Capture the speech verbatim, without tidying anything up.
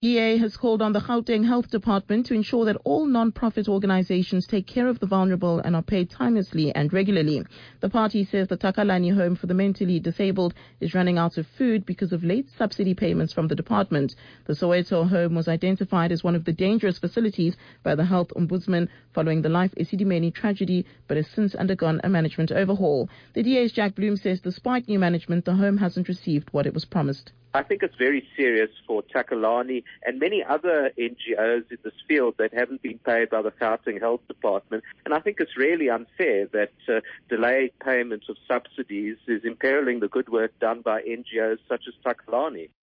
D A has called on the Gauteng Health Department to ensure that all non-profit organizations take care of the vulnerable and are paid timelessly and regularly. The party says the Takalani Home for the Mentally Disabled is running out of food because of late subsidy payments from the department. The Soweto home was identified as one of the dangerous facilities by the Health Ombudsman following the Life Esidimeni tragedy, but has since undergone a management overhaul. The D A's Jack Bloom says despite new management, the home hasn't received what it was promised. I think it's very serious for Takalani and many other N G Os in this field that haven't been paid by the Gauteng Health Department. And I think it's really unfair that uh, delayed payments of subsidies is imperiling the good work done by N G Os such as Takalani.